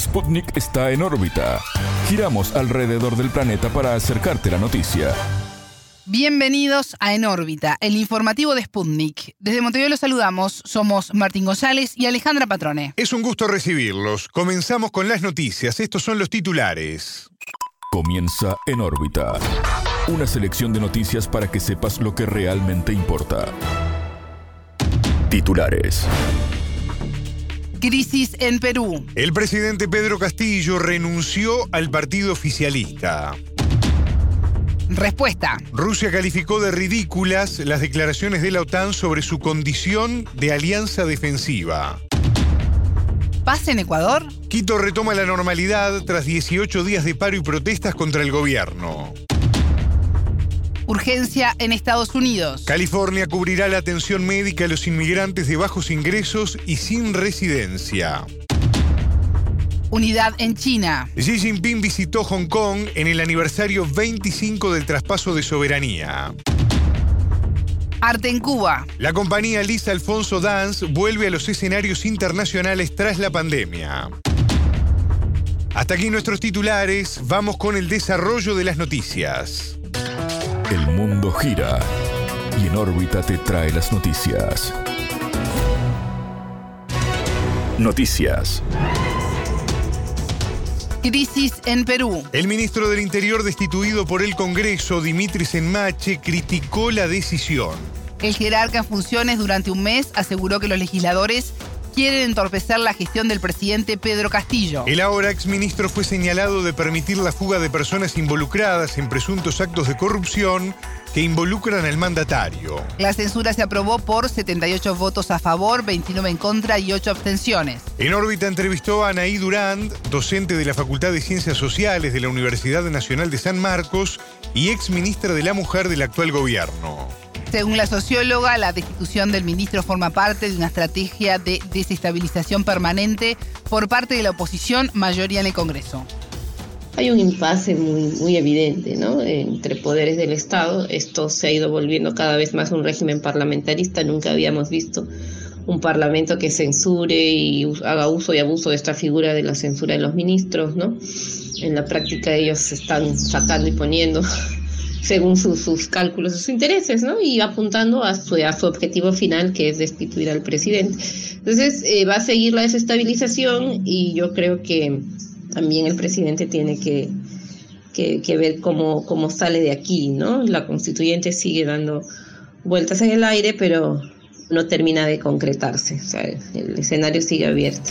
Sputnik está en órbita. Giramos alrededor del planeta para acercarte la noticia. Bienvenidos a En órbita, el informativo de Sputnik. Desde Montevideo los saludamos, somos Martín González y Alejandra Patrone. Es un gusto recibirlos. Comenzamos con las noticias. Estos son los titulares. Comienza En órbita. Una selección de noticias para que sepas lo que realmente importa. Titulares. Crisis en Perú. El presidente Pedro Castillo renunció al partido oficialista. Respuesta. Rusia calificó de ridículas las declaraciones de la OTAN sobre su condición de alianza defensiva. ¿Paz en Ecuador? Quito retoma la normalidad tras 18 días de paro y protestas contra el gobierno. Urgencia en Estados Unidos. California cubrirá la atención médica a los inmigrantes de bajos ingresos y sin residencia. Unidad en China. Xi Jinping visitó Hong Kong en el aniversario 25 del traspaso de soberanía. Arte en Cuba. La compañía Lisa Alfonso Dance vuelve a los escenarios internacionales tras la pandemia. Hasta aquí nuestros titulares. Vamos con el desarrollo de las noticias. El mundo gira y En órbita te trae las noticias. Noticias. Crisis en Perú. El ministro del Interior destituido por el Congreso, Dimitris Enmache, criticó la decisión. El jerarca en funciones durante un mes aseguró que los legisladores quieren entorpecer la gestión del presidente Pedro Castillo. El ahora exministro fue señalado de permitir la fuga de personas involucradas en presuntos actos de corrupción que involucran al mandatario. La censura se aprobó por 78 votos a favor, 29 en contra y 8 abstenciones. En órbita entrevistó a Anaí Durand, docente de la Facultad de Ciencias Sociales de la Universidad Nacional de San Marcos y exministra de la Mujer del actual gobierno. Según la socióloga, la destitución del ministro forma parte de una estrategia de desestabilización permanente por parte de la oposición, mayoría en el Congreso. Hay un impasse muy evidente, ¿no?, entre poderes del Estado. Esto se ha ido volviendo cada vez más un régimen parlamentarista. Nunca habíamos visto un parlamento que censure y haga uso y abuso de esta figura de la censura de los ministros, ¿no? En la práctica ellos se están sacando y poniendo según sus cálculos, sus intereses, ¿no? Y apuntando a su objetivo final, que es destituir al presidente. Entonces va a seguir la desestabilización y yo creo que también el presidente tiene que ver cómo sale de aquí, ¿no? La constituyente sigue dando vueltas en el aire, pero no termina de concretarse. O sea, el escenario sigue abierto.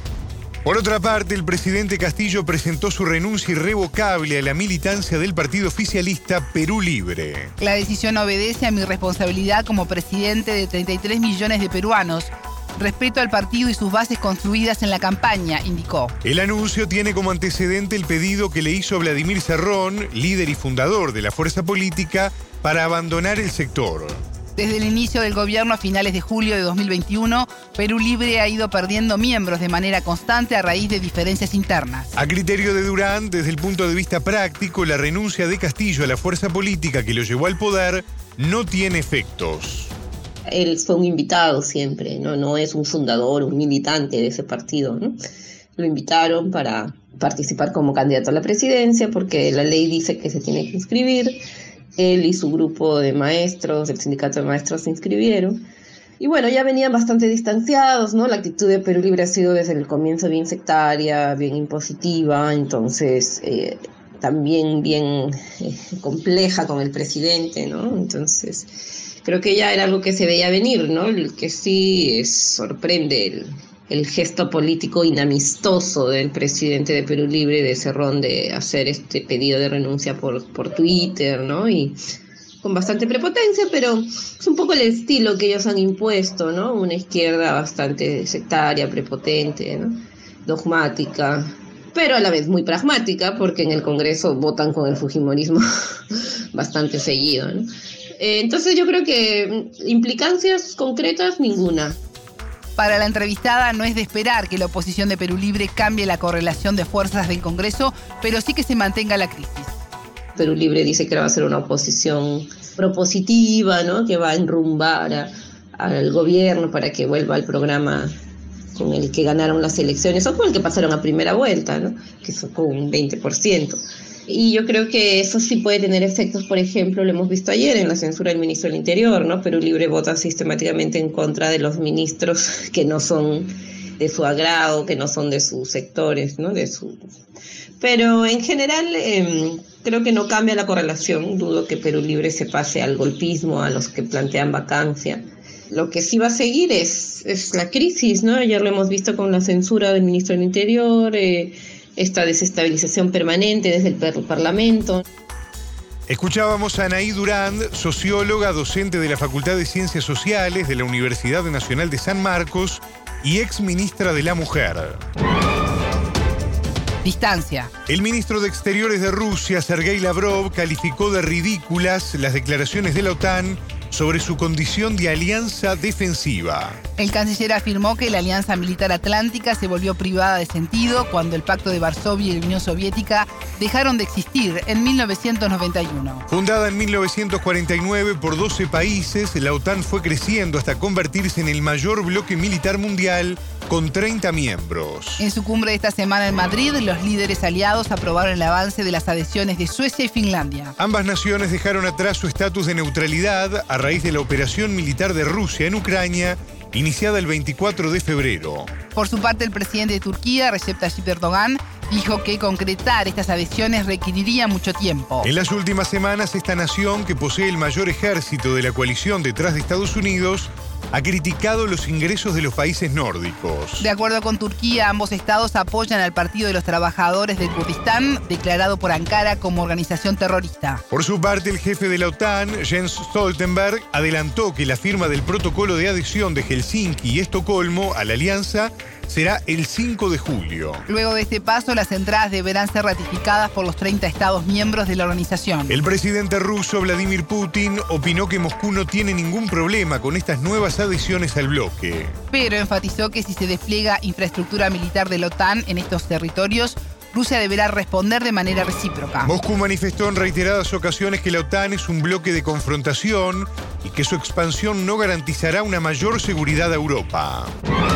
Por otra parte, el presidente Castillo presentó su renuncia irrevocable a la militancia del partido oficialista Perú Libre. La decisión obedece a mi responsabilidad como presidente de 33 millones de peruanos. Respeto al partido y sus bases construidas en la campaña, indicó. El anuncio tiene como antecedente el pedido que le hizo Vladimir Cerrón, líder y fundador de la fuerza política, para abandonar el sector. Desde el inicio del gobierno a finales de julio de 2021, Perú Libre ha ido perdiendo miembros de manera constante a raíz de diferencias internas. A criterio de Durán, desde el punto de vista práctico, la renuncia de Castillo a la fuerza política que lo llevó al poder no tiene efectos. Él fue un invitado siempre, no es un fundador, un militante de ese partido, ¿no? Lo invitaron para participar como candidato a la presidencia porque la ley dice que se tiene que inscribir. Él y su grupo de maestros, el sindicato de maestros, se inscribieron. Y bueno, ya venían bastante distanciados, ¿no? La actitud de Perú Libre ha sido desde el comienzo bien sectaria, bien impositiva, entonces también bien compleja con el presidente, ¿no? Entonces creo que ya era algo que se veía venir, ¿no? El que sí sorprende el gesto político inamistoso del presidente de Perú Libre, de Cerrón, de hacer este pedido de renuncia por Twitter, ¿no? Y con bastante prepotencia, pero es un poco el estilo que ellos han impuesto, ¿no? Una izquierda bastante sectaria, prepotente, ¿no? Dogmática, pero a la vez muy pragmática, porque en el Congreso votan con el fujimorismo bastante seguido, ¿no? Entonces yo creo que implicancias concretas ninguna. Para la entrevistada no es de esperar que la oposición de Perú Libre cambie la correlación de fuerzas del Congreso, pero sí que se mantenga la crisis. Perú Libre dice que va a ser una oposición propositiva, ¿no? Que va a enrumbar al gobierno para que vuelva al programa con el que ganaron las elecciones o con el que pasaron a primera vuelta, ¿no? Que sacó un 20%. Y yo creo que eso sí puede tener efectos, por ejemplo, lo hemos visto ayer en la censura del ministro del Interior, ¿no? Perú Libre vota sistemáticamente en contra de los ministros que no son de su agrado, que no son de sus sectores, ¿no? Pero en general creo que no cambia la correlación. Dudo que Perú Libre se pase al golpismo, a los que plantean vacancia. Lo que sí va a seguir es la crisis, ¿no? Ayer lo hemos visto con la censura del ministro del Interior, esta desestabilización permanente desde el Parlamento. Escuchábamos a Anaí Durand, socióloga, docente de la Facultad de Ciencias Sociales de la Universidad Nacional de San Marcos y exministra de la Mujer. Distancia. El ministro de Exteriores de Rusia, Sergei Lavrov, calificó de ridículas las declaraciones de la OTAN sobre su condición de alianza defensiva. El canciller afirmó que la Alianza Militar Atlántica se volvió privada de sentido cuando el Pacto de Varsovia y la Unión Soviética dejaron de existir en 1991. Fundada en 1949 por 12 países, la OTAN fue creciendo hasta convertirse en el mayor bloque militar mundial con 30 miembros. En su cumbre de esta semana en Madrid, los líderes aliados aprobaron el avance de las adhesiones de Suecia y Finlandia. Ambas naciones dejaron atrás su estatus de neutralidad a raíz de la operación militar de Rusia en Ucrania, iniciada el 24 de febrero. Por su parte, el presidente de Turquía, Recep Tayyip Erdogan, dijo que concretar estas adhesiones requeriría mucho tiempo. En las últimas semanas, esta nación, que posee el mayor ejército de la coalición detrás de Estados Unidos, ha criticado los ingresos de los países nórdicos. De acuerdo con Turquía, ambos estados apoyan al Partido de los Trabajadores de Kurdistán, declarado por Ankara como organización terrorista. Por su parte, el jefe de la OTAN, Jens Stoltenberg, adelantó que la firma del protocolo de adhesión de Helsinki y Estocolmo a la alianza será el 5 de julio. Luego de este paso, las entradas deberán ser ratificadas por los 30 estados miembros de la organización. El presidente ruso Vladimir Putin opinó que Moscú no tiene ningún problema con estas nuevas adhesiones al bloque. Pero enfatizó que si se despliega infraestructura militar de la OTAN en estos territorios, Rusia deberá responder de manera recíproca. Moscú manifestó en reiteradas ocasiones que la OTAN es un bloque de confrontación y que su expansión no garantizará una mayor seguridad a Europa.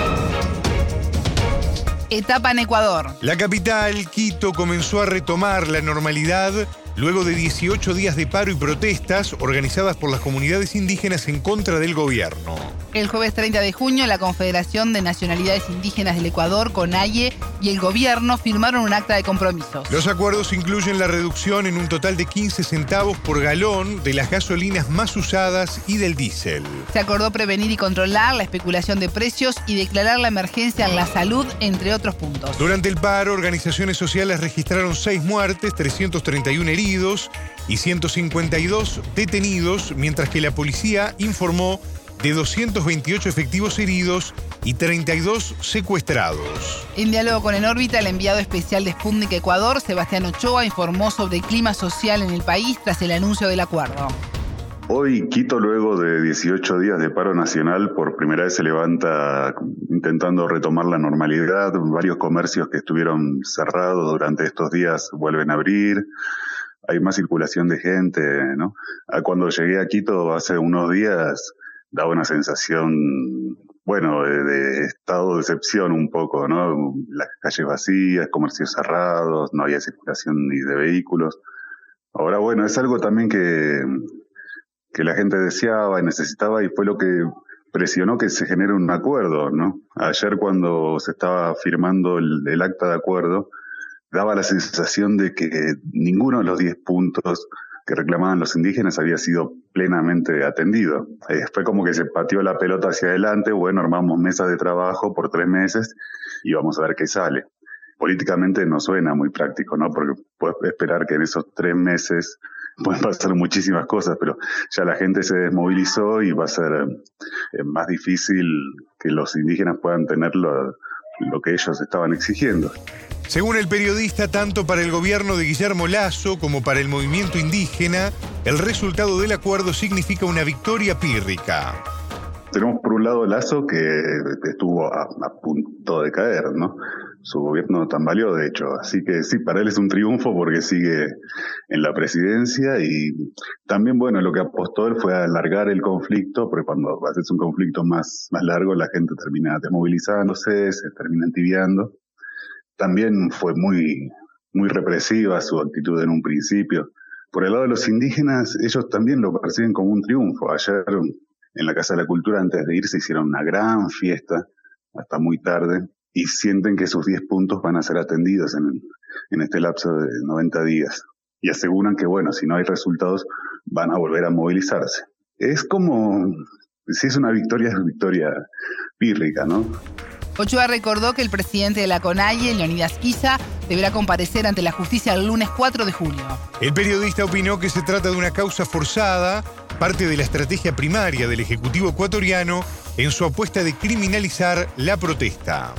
Etapa en Ecuador. La capital, Quito, comenzó a retomar la normalidad luego de 18 días de paro y protestas organizadas por las comunidades indígenas en contra del gobierno. El jueves 30 de junio, la Confederación de Nacionalidades Indígenas del Ecuador, CONAIE, y el gobierno firmaron un acta de compromisos. Los acuerdos incluyen la reducción en un total de 15 centavos por galón de las gasolinas más usadas y del diésel. Se acordó prevenir y controlar la especulación de precios y declarar la emergencia en la salud, entre otros puntos. Durante el paro, organizaciones sociales registraron 6 muertes, 331 heridos y 152 detenidos, mientras que la policía informó de 228 efectivos heridos y 32 secuestrados. En diálogo con En órbita, el enviado especial de Sputnik Ecuador, Sebastián Ochoa, informó sobre el clima social en el país tras el anuncio del acuerdo. Hoy Quito, luego de 18 días de paro nacional, por primera vez se levanta intentando retomar la normalidad. Varios comercios que estuvieron cerrados durante estos días vuelven a abrir. Hay más circulación de gente, ¿no? Cuando llegué a Quito hace unos días, daba una sensación, bueno, de estado de excepción un poco, ¿no? Las calles vacías, comercios cerrados, no había circulación ni de vehículos. Ahora, bueno, es algo también que la gente deseaba y necesitaba, y fue lo que presionó que se genere un acuerdo, ¿no? Ayer, cuando se estaba firmando el acta de acuerdo, daba la sensación de que ninguno de los 10 puntos que reclamaban los indígenas había sido plenamente atendido. Fue como que se pateó la pelota hacia adelante. Bueno, armamos mesas de trabajo por 3 meses y vamos a ver qué sale. Políticamente no suena muy práctico, ¿no? Porque puedes esperar que en esos 3 meses pueden pasar muchísimas cosas, pero ya la gente se desmovilizó y va a ser más difícil que los indígenas puedan tener lo que ellos estaban exigiendo. Según el periodista, tanto para el gobierno de Guillermo Lasso como para el movimiento indígena, el resultado del acuerdo significa una victoria pírrica. Tenemos por un lado Lasso, que estuvo a punto de caer, ¿no? su gobierno tambaleó, de hecho. Así que sí, para él es un triunfo porque sigue en la presidencia y también, bueno, lo que apostó él fue a alargar el conflicto, porque cuando haces un conflicto más largo la gente termina desmovilizándose, se termina entibiando. También fue muy represiva su actitud en un principio. Por el lado de los indígenas, ellos también lo perciben como un triunfo. Ayer en la Casa de la Cultura, antes de irse, hicieron una gran fiesta hasta muy tarde y sienten que sus 10 puntos van a ser atendidos en este lapso de 90 días. Y aseguran que, bueno, si no hay resultados, van a volver a movilizarse. Es como, si es una victoria, es victoria pírrica, ¿no? Ochoa recordó que el presidente de la CONAIE, Leonidas Issa, deberá comparecer ante la justicia el lunes 4 de julio. El periodista opinó que se trata de una causa forzada, parte de la estrategia primaria del Ejecutivo ecuatoriano en su apuesta de criminalizar la protesta.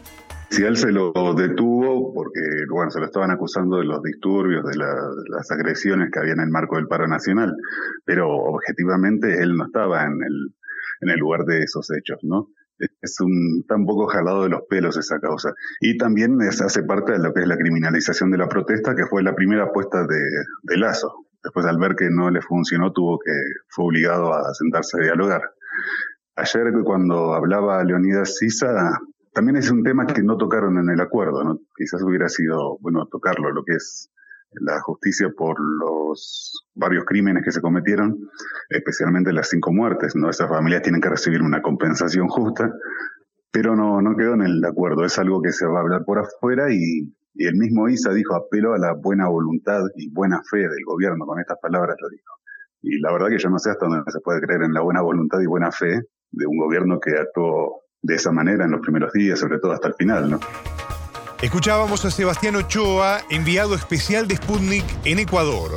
Si él se lo detuvo porque, bueno, se lo estaban acusando de los disturbios, de las agresiones que había en el marco del paro nacional, pero objetivamente él no estaba en el lugar de esos hechos, ¿no? Está un poco jalado de los pelos esa causa. Y también hace parte de lo que es la criminalización de la protesta, que fue la primera apuesta de Lasso. Después, al ver que no le funcionó, fue obligado a sentarse a dialogar. Ayer, cuando hablaba Leonidas Issa, también es un tema que no tocaron en el acuerdo, ¿no? Quizás hubiera sido bueno tocarlo, lo que es la justicia por los varios crímenes que se cometieron, especialmente las 5 muertes, ¿no? Esas familias tienen que recibir una compensación justa, pero no quedó en el acuerdo. Es algo que se va a hablar por afuera y el mismo Issa dijo: apelo a la buena voluntad y buena fe del gobierno. Con estas palabras lo dijo. Y la verdad que yo no sé hasta dónde se puede creer en la buena voluntad y buena fe de un gobierno que actuó de esa manera en los primeros días, sobre todo hasta el final, ¿no? Escuchábamos a Sebastián Ochoa, enviado especial de Sputnik en Ecuador.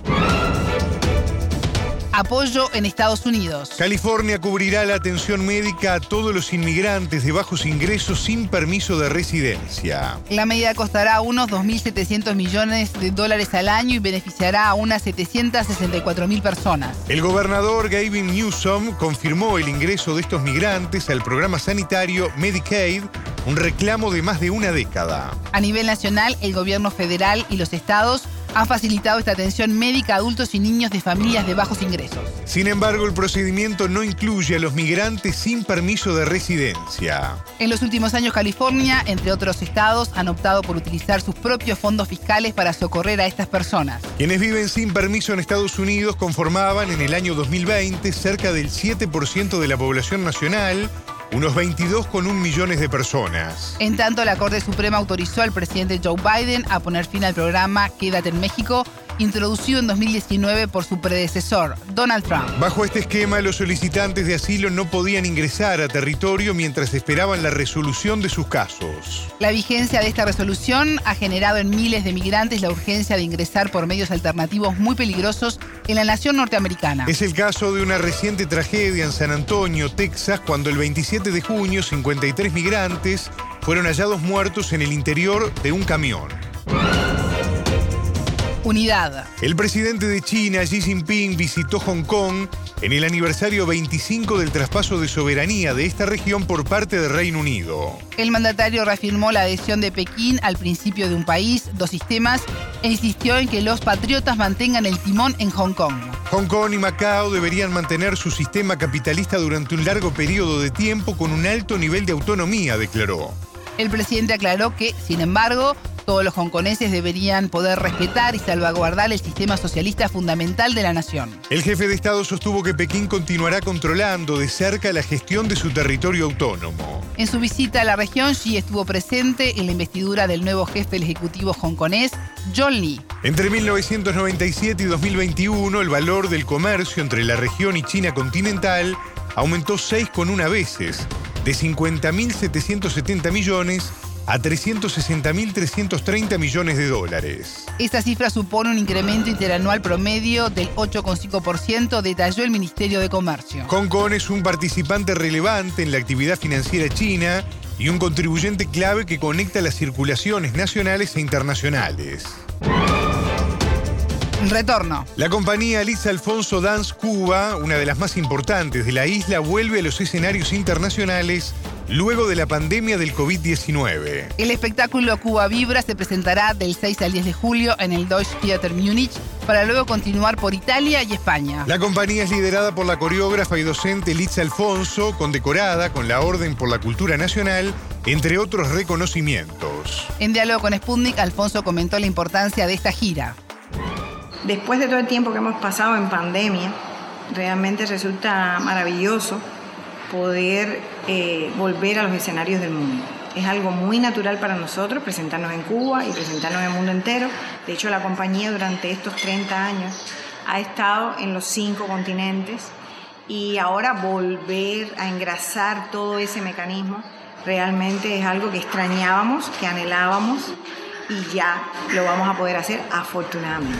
Apoyo en Estados Unidos. California cubrirá la atención médica a todos los inmigrantes de bajos ingresos sin permiso de residencia. La medida costará unos 2.700 millones de dólares al año y beneficiará a unas 764.000 personas. El gobernador Gavin Newsom confirmó el ingreso de estos migrantes al programa sanitario Medicaid, un reclamo de más de una década. A nivel nacional, el gobierno federal y los estados han facilitado esta atención médica a adultos y niños de familias de bajos ingresos. Sin embargo, el procedimiento no incluye a los migrantes sin permiso de residencia. En los últimos años, California, entre otros estados, han optado por utilizar sus propios fondos fiscales para socorrer a estas personas. Quienes viven sin permiso en Estados Unidos conformaban en el año 2020 cerca del 7% de la población nacional, unos 22,1 millones de personas. En tanto, la Corte Suprema autorizó al presidente Joe Biden a poner fin al programa Quédate en México, introducido en 2019 por su predecesor, Donald Trump. Bajo este esquema, los solicitantes de asilo no podían ingresar a territorio mientras esperaban la resolución de sus casos. La vigencia de esta resolución ha generado en miles de migrantes la urgencia de ingresar por medios alternativos muy peligrosos en la nación norteamericana. Es el caso de una reciente tragedia en San Antonio, Texas, cuando el 27 de junio 53 migrantes fueron hallados muertos en el interior de un camión. Unidad. El presidente de China, Xi Jinping, visitó Hong Kong en el aniversario 25 del traspaso de soberanía de esta región por parte del Reino Unido. El mandatario reafirmó la adhesión de Pekín al principio de un país, 2 sistemas, e insistió en que los patriotas mantengan el timón en Hong Kong. Hong Kong y Macao deberían mantener su sistema capitalista durante un largo periodo de tiempo con un alto nivel de autonomía, declaró. El presidente aclaró que, sin embargo, todos los hongkoneses deberían poder respetar y salvaguardar el sistema socialista fundamental de la nación. El jefe de Estado sostuvo que Pekín continuará controlando de cerca la gestión de su territorio autónomo. En su visita a la región, Xi estuvo presente en la investidura del nuevo jefe del Ejecutivo hongkonés, John Lee. Entre 1997 y 2021, el valor del comercio entre la región y China continental aumentó 6,1 veces, de 50.770 millones a 360.330 millones de dólares. Esta cifra supone un incremento interanual promedio del 8,5%, detalló el Ministerio de Comercio. Hong Kong es un participante relevante en la actividad financiera china y un contribuyente clave que conecta las circulaciones nacionales e internacionales. Retorno. La compañía Liza Alfonso Dance Cuba, una de las más importantes de la isla, vuelve a los escenarios internacionales luego de la pandemia del COVID-19. El espectáculo Cuba Vibra se presentará del 6 al 10 de julio en el Deutsche Theater Múnich para luego continuar por Italia y España. La compañía es liderada por la coreógrafa y docente Litza Alfonso, condecorada con la Orden por la Cultura Nacional, entre otros reconocimientos. En diálogo con Sputnik, Alfonso comentó la importancia de esta gira. Después de todo el tiempo que hemos pasado en pandemia, realmente resulta maravilloso poder volver a los escenarios del mundo. Es algo muy natural para nosotros presentarnos en Cuba y presentarnos en el mundo entero. De hecho, la compañía durante estos 30 años ha estado en los 5 continentes y ahora volver a engrasar todo ese mecanismo realmente es algo que extrañábamos, que anhelábamos y ya lo vamos a poder hacer afortunadamente.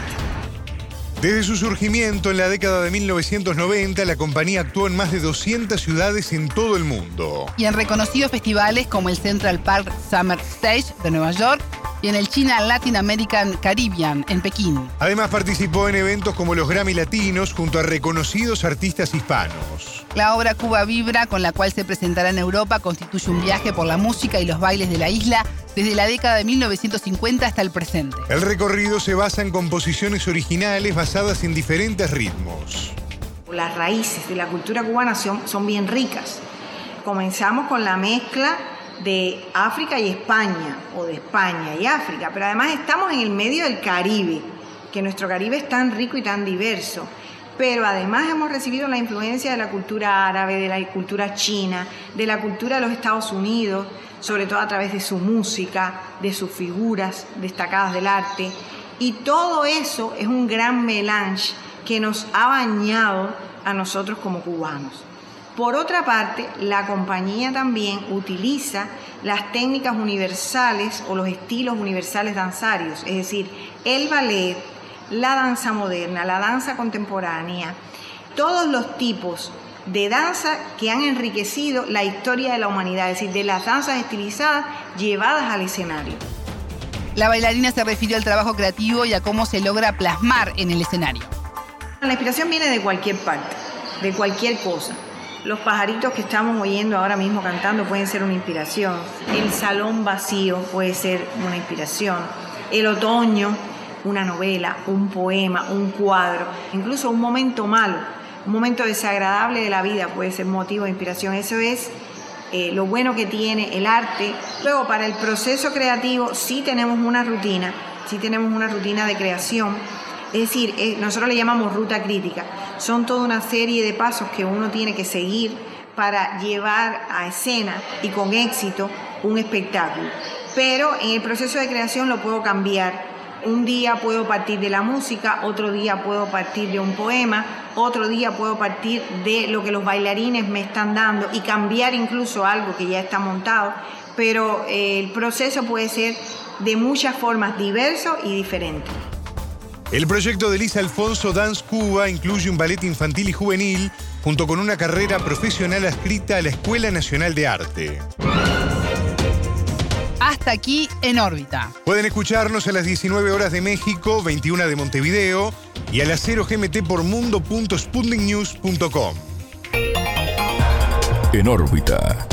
Desde su surgimiento en la década de 1990, la compañía actuó en más de 200 ciudades en todo el mundo. Y en reconocidos festivales como el Central Park Summer Stage de Nueva York y en el China Latin American Caribbean en Pekín. Además participó en eventos como los Grammy Latinos junto a reconocidos artistas hispanos. La obra Cuba Vibra, con la cual se presentará en Europa, constituye un viaje por la música y los bailes de la isla desde la década de 1950 hasta el presente. El recorrido se basa en composiciones originales basadas en diferentes ritmos. Las raíces de la cultura cubana son bien ricas. Comenzamos con la mezcla de África y España, o de España y África, pero además estamos en el medio del Caribe, que nuestro Caribe es tan rico y tan diverso. Pero además hemos recibido la influencia de la cultura árabe, de la cultura china, de la cultura de los Estados Unidos, sobre todo a través de su música, de sus figuras destacadas del arte. Y todo eso es un gran melange que nos ha bañado a nosotros como cubanos. Por otra parte, la compañía también utiliza las técnicas universales o los estilos universales danzarios, es decir, el ballet, la danza moderna, la danza contemporánea, todos los tipos de danza que han enriquecido la historia de la humanidad, es decir, de las danzas estilizadas llevadas al escenario. La bailarina se refirió al trabajo creativo y a cómo se logra plasmar en el escenario. La inspiración viene de cualquier parte, de cualquier cosa. Los pajaritos que estamos oyendo ahora mismo cantando pueden ser una inspiración. El salón vacío puede ser una inspiración. El otoño, una novela, un poema, un cuadro, incluso un momento malo, un momento desagradable de la vida puede ser motivo de inspiración. Eso es lo bueno que tiene el arte. Luego, para el proceso creativo sí tenemos una rutina de creación. Es decir, nosotros le llamamos ruta crítica. Son toda una serie de pasos que uno tiene que seguir para llevar a escena y con éxito un espectáculo. Pero en el proceso de creación lo puedo cambiar. Un día puedo partir de la música, otro día puedo partir de un poema, otro día puedo partir de lo que los bailarines me están dando y cambiar incluso algo que ya está montado. Pero el proceso puede ser de muchas formas, diverso y diferente. El proyecto de Litza Alfonso Dance Cuba incluye un ballet infantil y juvenil junto con una carrera profesional adscrita a la Escuela Nacional de Arte. Hasta aquí En órbita. Pueden escucharnos a las 19 horas de México, 21 de Montevideo y a las 0 GMT por mundo.sputniknews.com. En órbita.